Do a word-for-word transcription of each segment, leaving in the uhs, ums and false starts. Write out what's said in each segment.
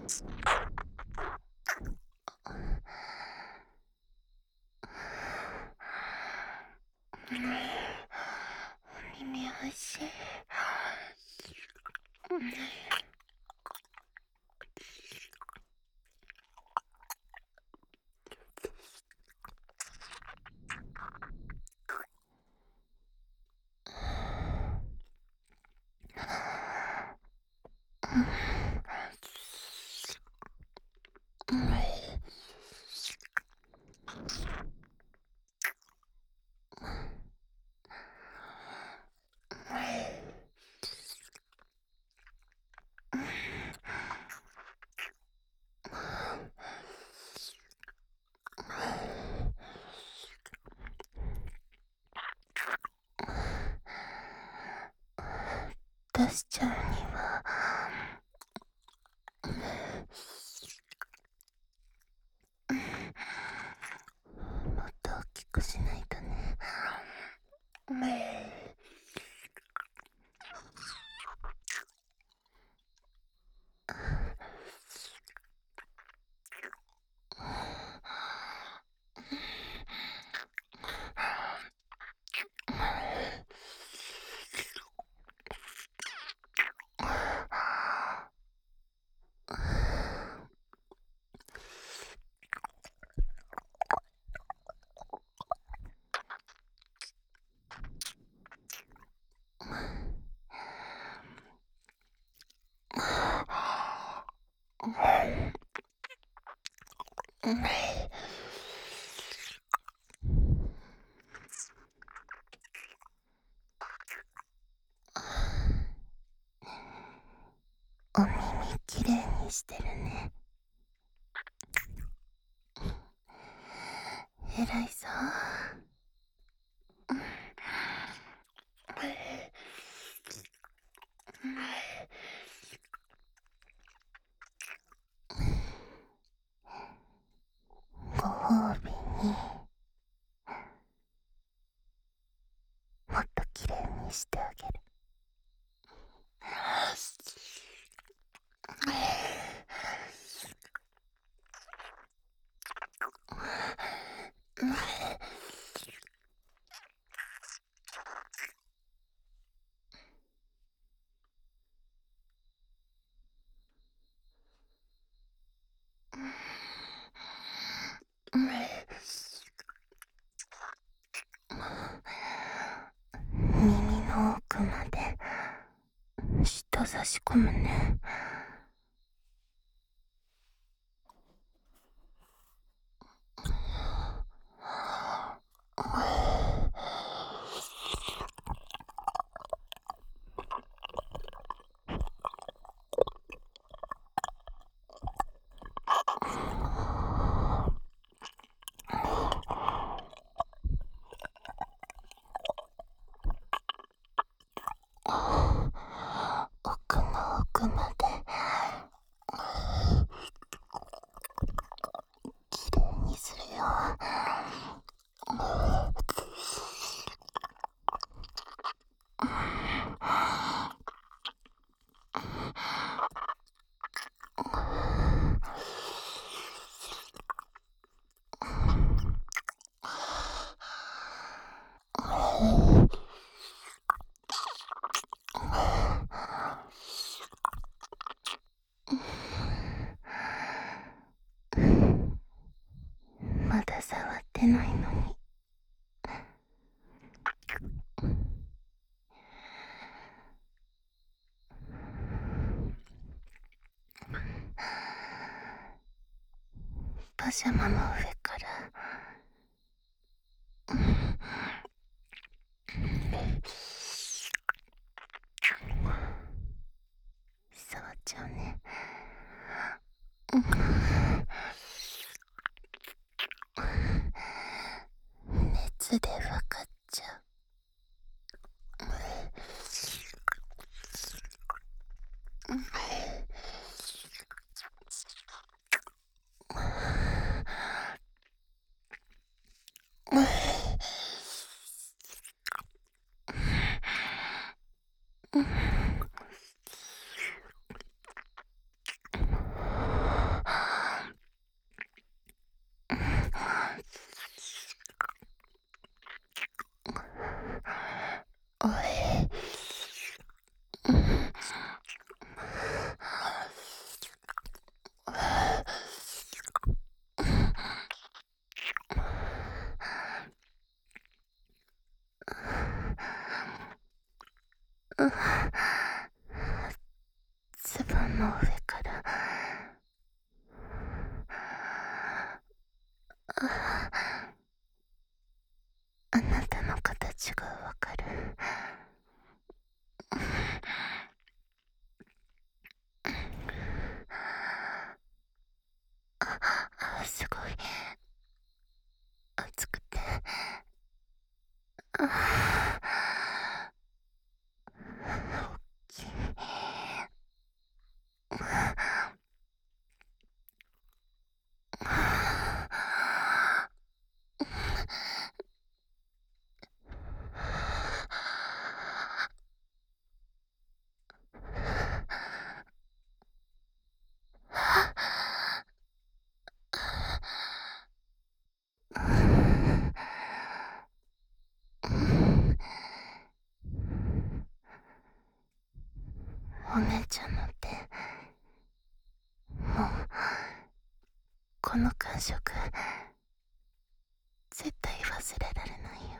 耳欲しい。出しちゃうにはもっと大きくしないとね。お耳きれいにしてるね。えらいぞ。ご褒美にもっときれいにしてあげる。耳の奥まで舌差し込むね。奥の奥まできれいにするよ。まだ触ってないのに。パジャマの上から触っちゃうね。熱で分かっちゃう。 あなたの形がわかる。あ、すごい熱くて、あ、大きい。お姉ちゃんの手、もうこの感触絶対忘れられないよ。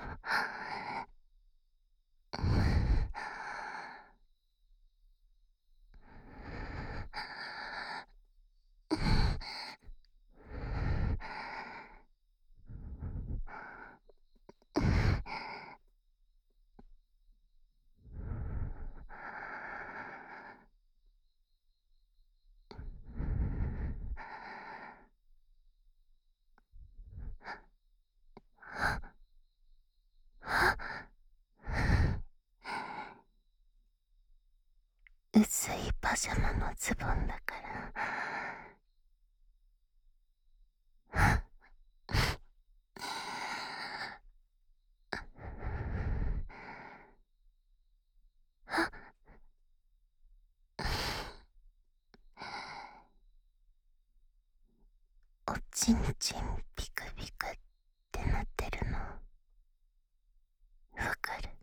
薄いパジャマのズボンだから。おちんちんピクピクってなってるのわかる？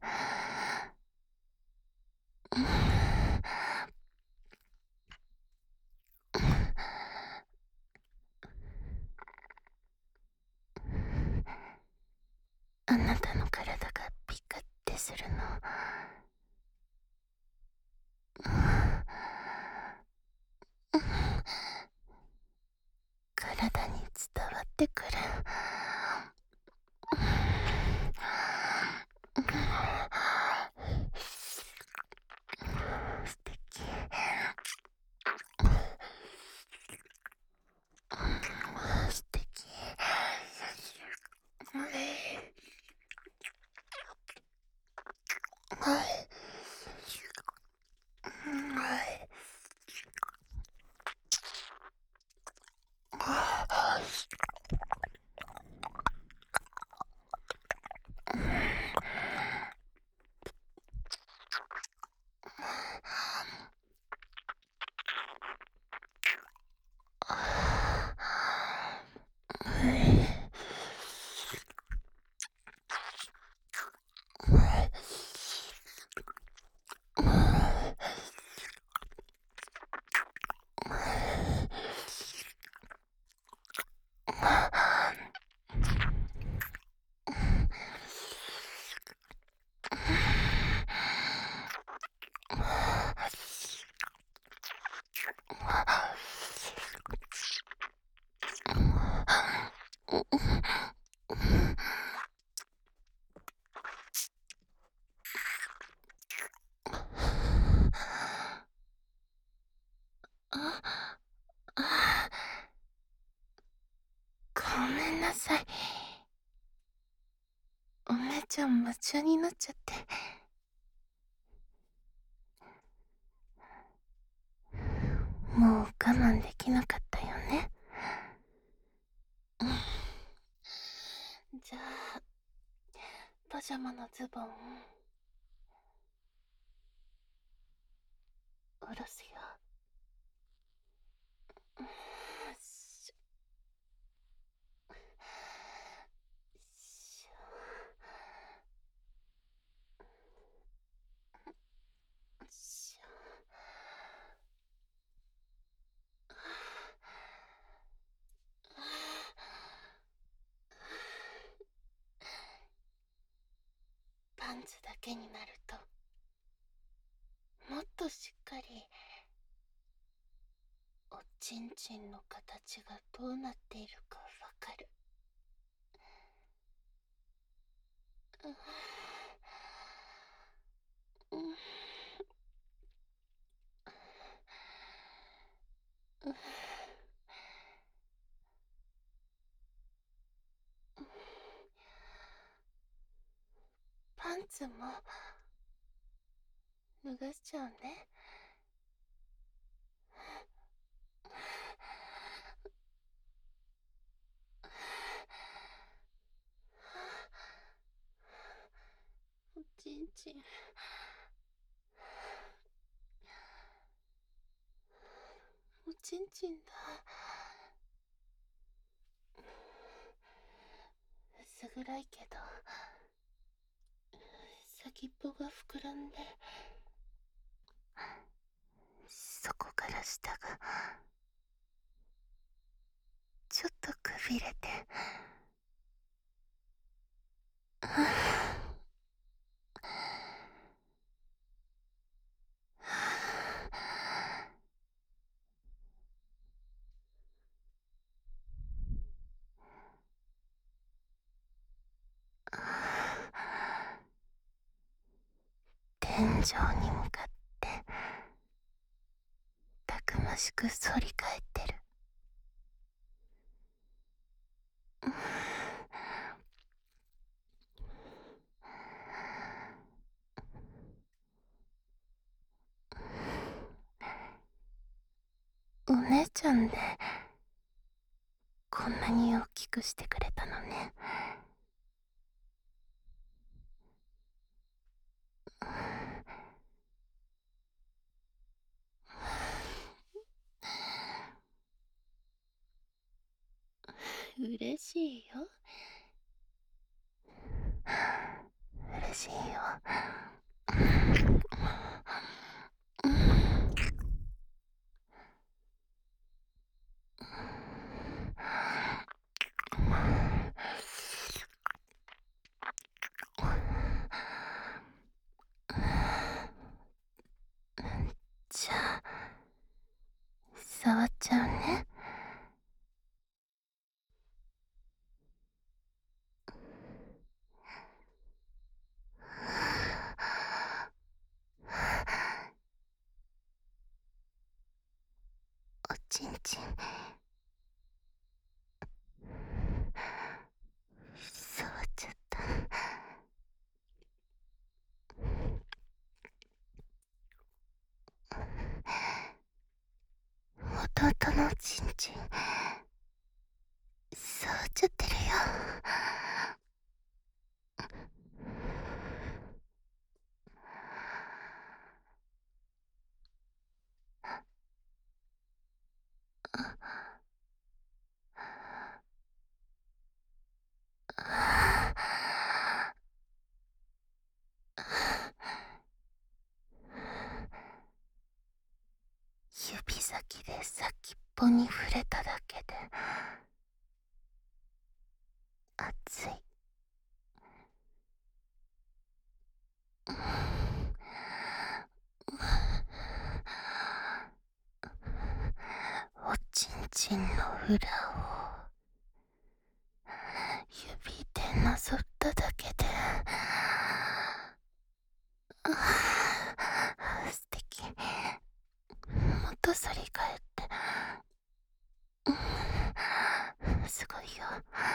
あなたの体がピクってするの、体に伝わってくる。素敵。素敵。ごめんなさい。お姉ちゃん夢中になっちゃって。もう我慢できなかったよね。じゃあパジャマのズボン下ろすよ。ししょしょ。パンツだけになるともっとしっかりおちんちんの形がどうなっているかわかる。 パンツも脱がしちゃうね。おちんちん、おちんちんだ。薄暗いけど先っぽが膨らんで、そこから下がちょっとくびれて、天井に向かってたくましく反り返ってる。お姉ちゃんでこんなに大きくしてくれたのね。嬉しいよ。嬉しいよ。じゃあ触っちゃうね。おちんちん触っちゃった。弟のおちんちん触っちゃってるよ。指先で先っぽに触れただけで熱い。おちんちんの裏を指でなぞっただけで、ああ素敵。もっと反り返って、すごいよ。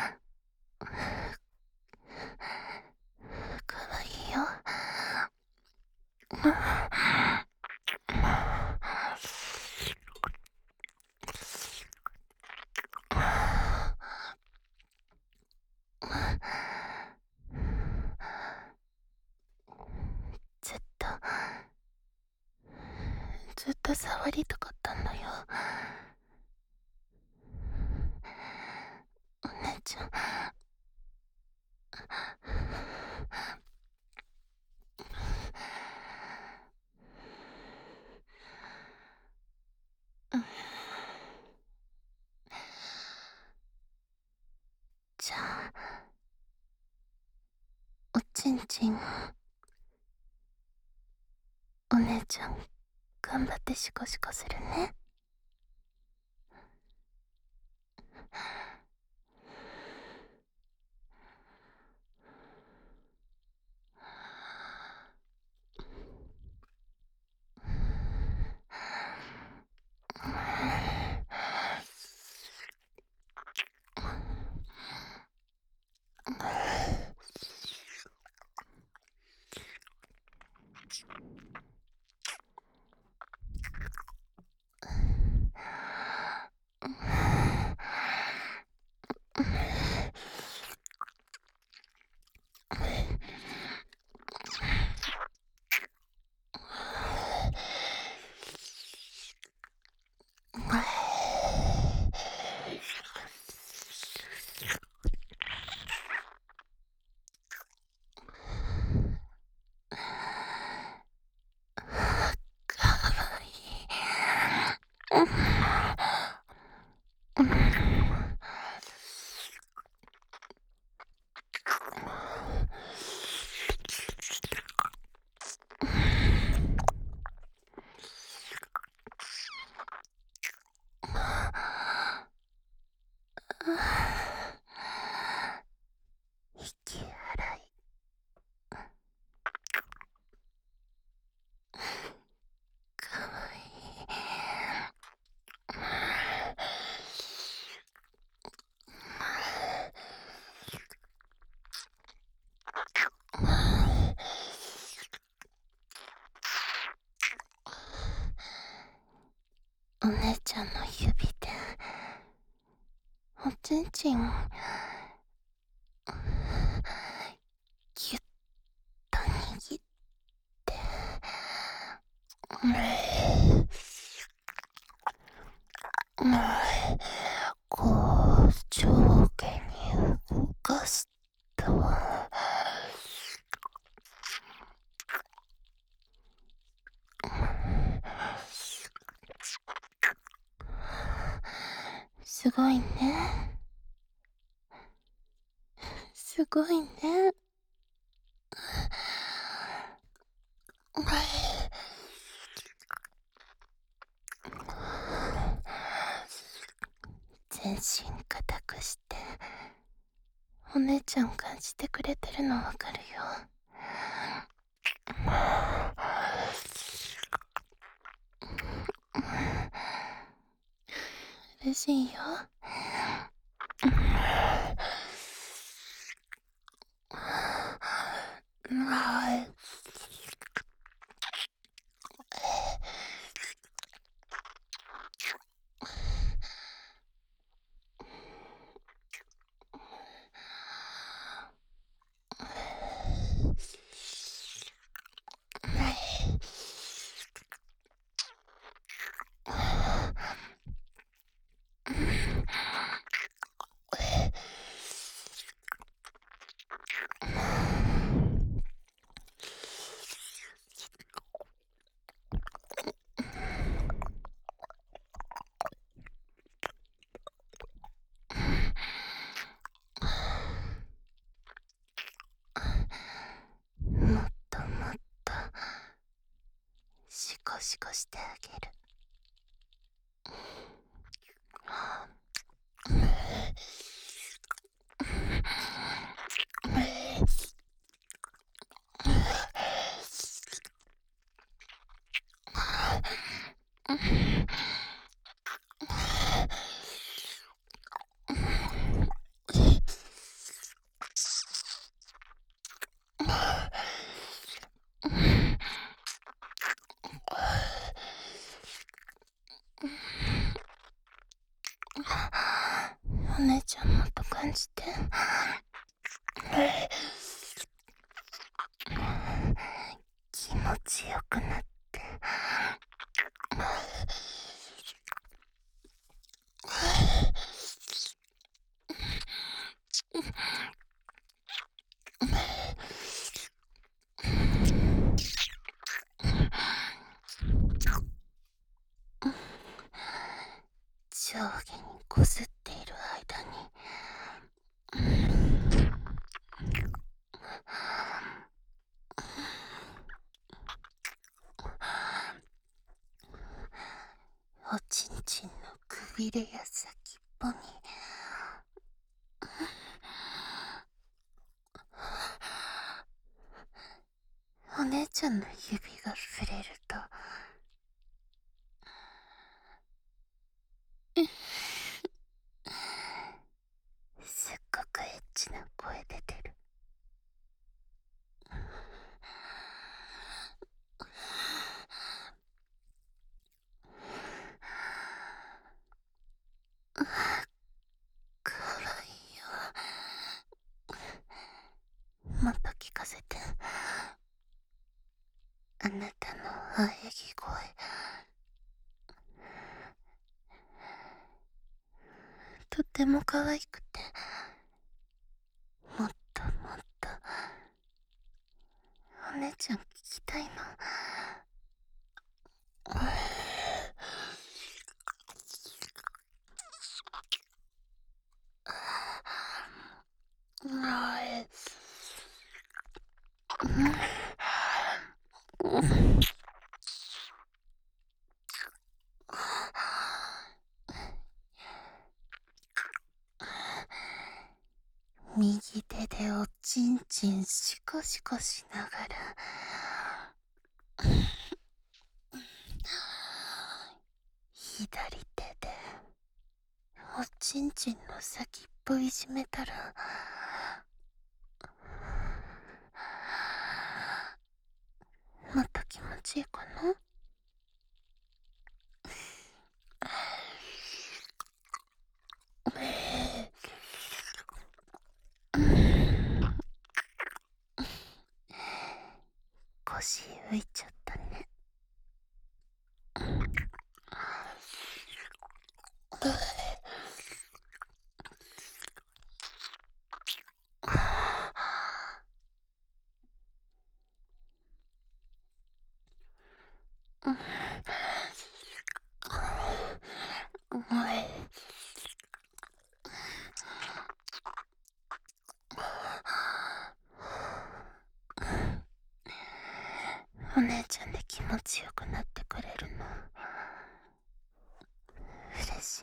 かわいいよ。ずっとずっと触りたかったんだよ。お姉ちゃん。じゃあおちんちんお姉ちゃん頑張ってシコシコするね。 うん。息荒い。かわいい。お姉ちゃんの指でおちんちんぎゅっと握って、うん、こう上下に動かすと、すごいね。すごいね。全身固くしてお姉ちゃん感じてくれてるのわかるよ。嬉しいよ。もっともっとシコシコしてあげる。お姉ちゃんもっと感じて。気持ちよくなって。上下にこすっている間に、おちんちんのくびれや先っぽにお姉ちゃんの指が触れると、すっごくエッチな声出てる。かわいいよ。もっと聞かせて。あなたの喘ぎ声、とても可愛くて、もっともっとお姉ちゃん聞きたいの。 右手でおちんちんシコシコしながら、左手でおちんちんの先っぽいじめたら、もっと気持ちいいかな。腰浮いちゃったね。お姉ちゃんで気持ちよくなってくれるの嬉しい。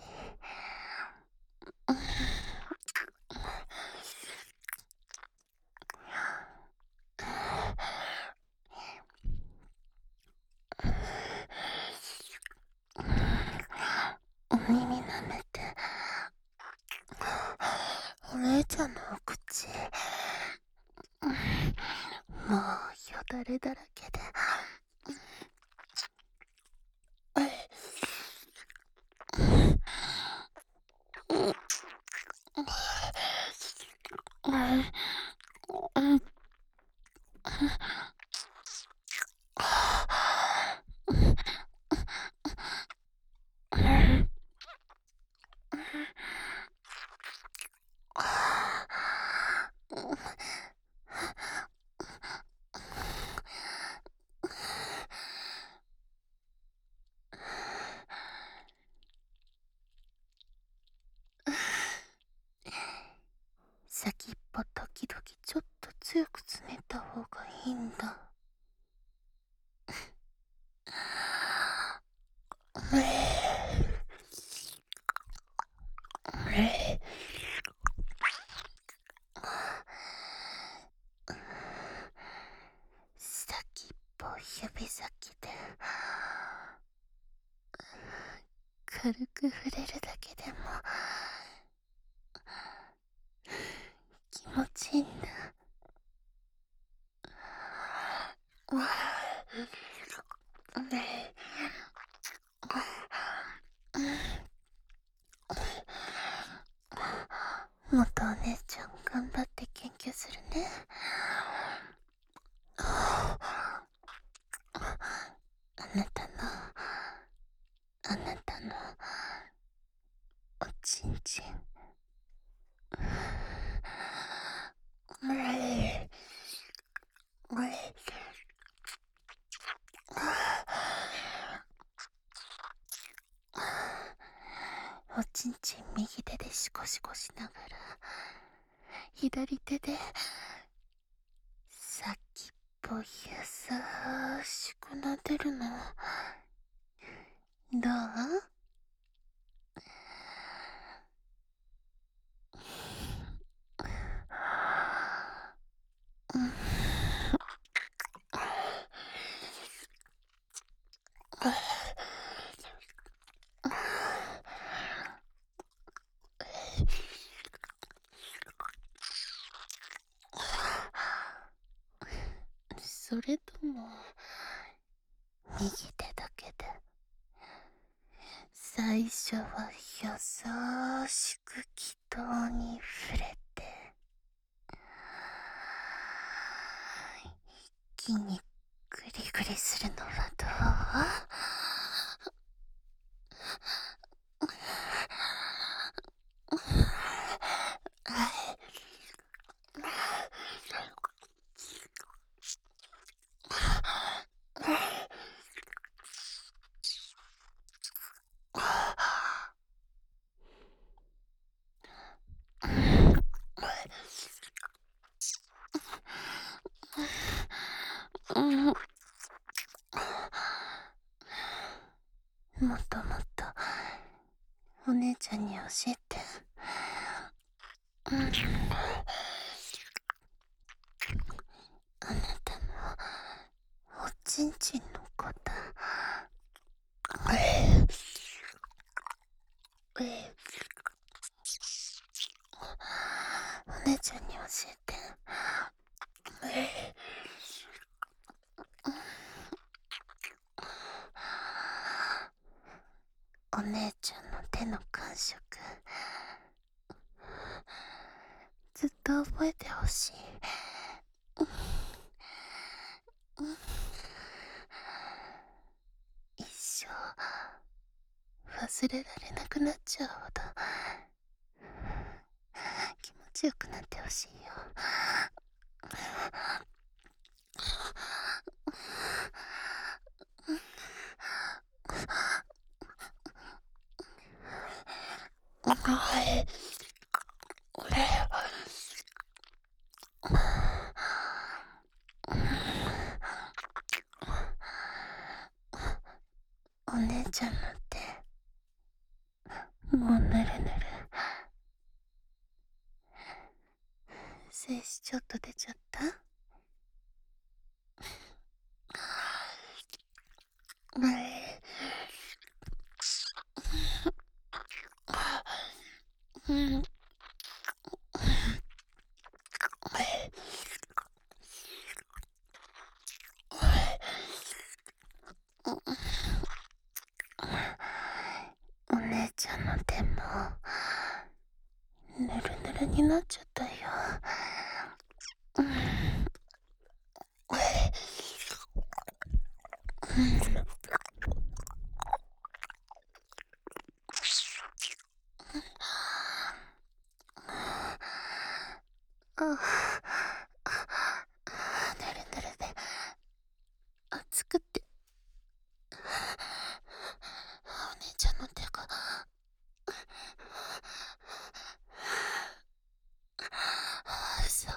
お耳舐めて。お姉ちゃんのお口もうよだれだらけで、先っぽ時々ちょっと強くつねった方がいいんだ。先っぽ指先で軽く触れるだけでも気持ちいいんだ。もっとお姉ちゃん頑張って研究するね。あなたのあなたのおちんちんおちんちん右手でシコシコしながら、左手で先っぽ優しく撫でるの。どう？それとも右手だけで最初は優しく気筒に触れて、一気にグリグリするのはどう？もっともっとお姉ちゃんに教えて。 ちんちんのこと、お姉ちゃんに教えて。お姉ちゃんの手の感触、ずっと覚えてほしい。一生忘れられなくなっちゃうほど気持ちよくなってほしいよ。お姉ちゃんの手、もうぬるぬる。精子ちょっと出ちゃった？うん。お姉ちゃんの手もぬるぬるになっちゃったよ。うん。あ、ぬるぬるで熱くて、お姉ちゃんの手が嘘。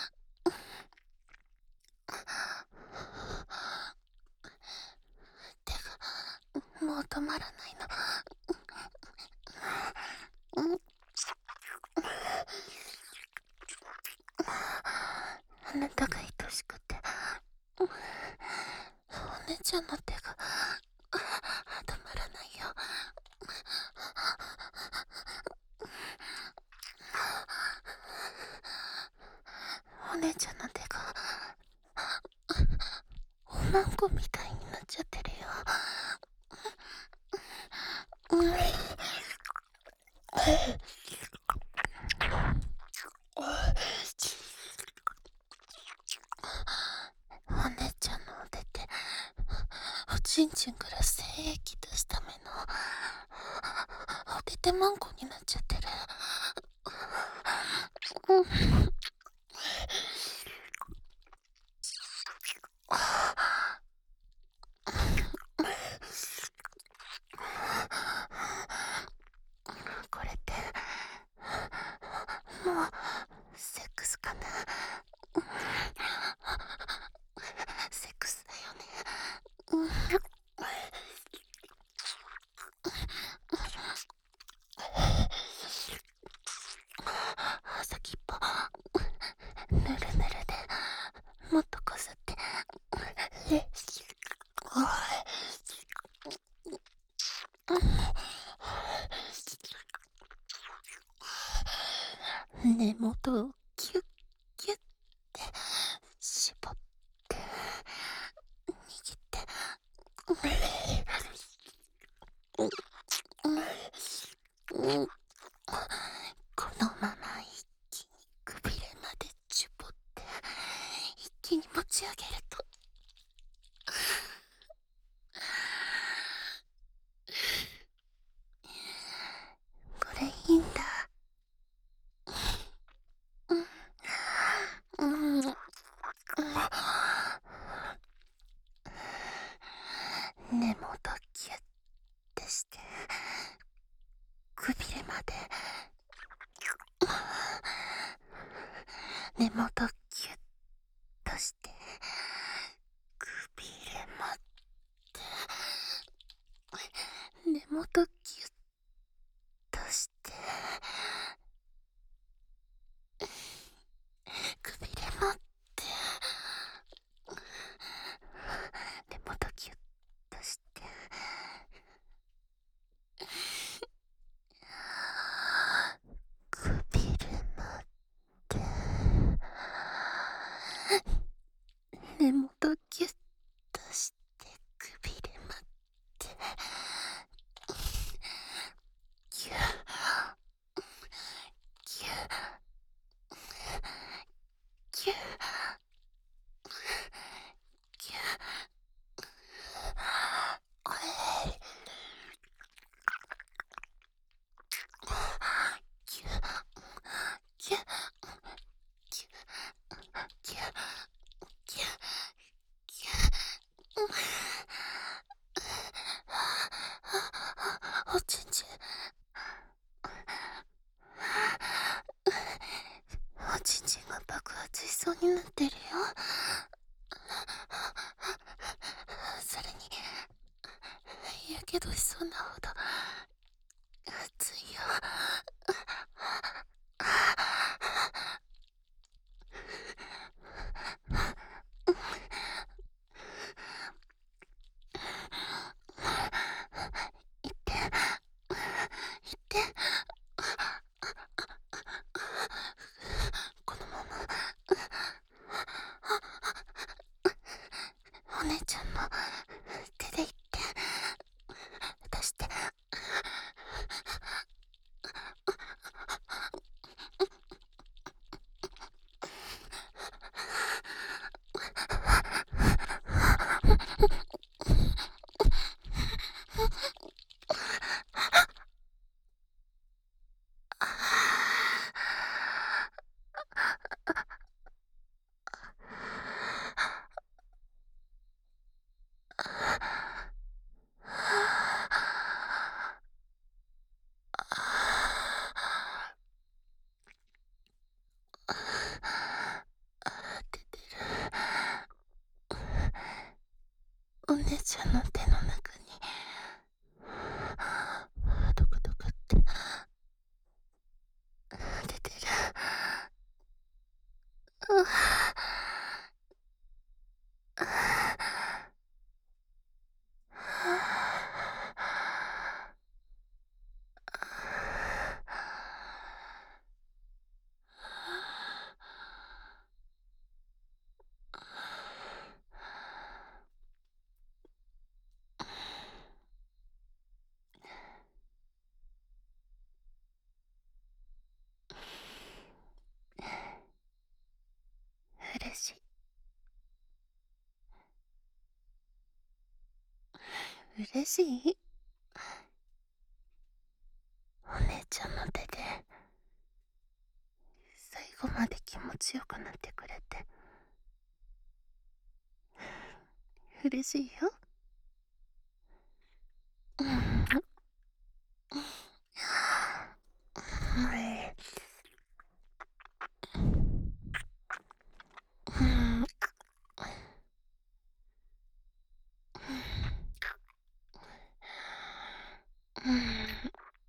手がもう止まらないの。うん。あなたが愛しくて、お姉ちゃんの手が止まらないよ。お姉ちゃんの手がおまんこみたいになっちゃってるよ。うん。お姉ちゃんの腕っておちんちんから精液出すためのお手手まんこになっちゃってる。うん。これってもうセックスかな？セックスだよね。うん。先っぽぬるぬるでもっとこすって。根元をキュッキュッて絞って握ってうん。このまま一気にくびれまで絞って一気に持ち上げると、これいいんだ。うん。うん。根元キュッてしてくびれまで根元キュッとしてくびれまで根元キュッとしてくびれまで根そうになってるよ。それにやけどしそうなほど暑いよ。行って行ってこのままお姉ちゃんの手で行って出して。出てる。お姉ちゃんの手の中にドクドクって出てる。うわ嬉しい。嬉しい？お姉ちゃんの手で最後まで気持ちよくなってくれて嬉しいよ。うん。うん。うん。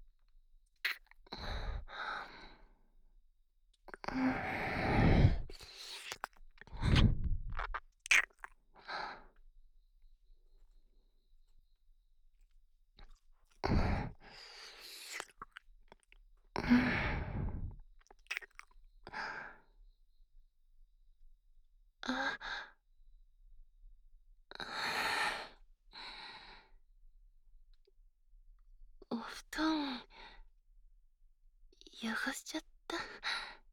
あ、お布団汚しちゃった。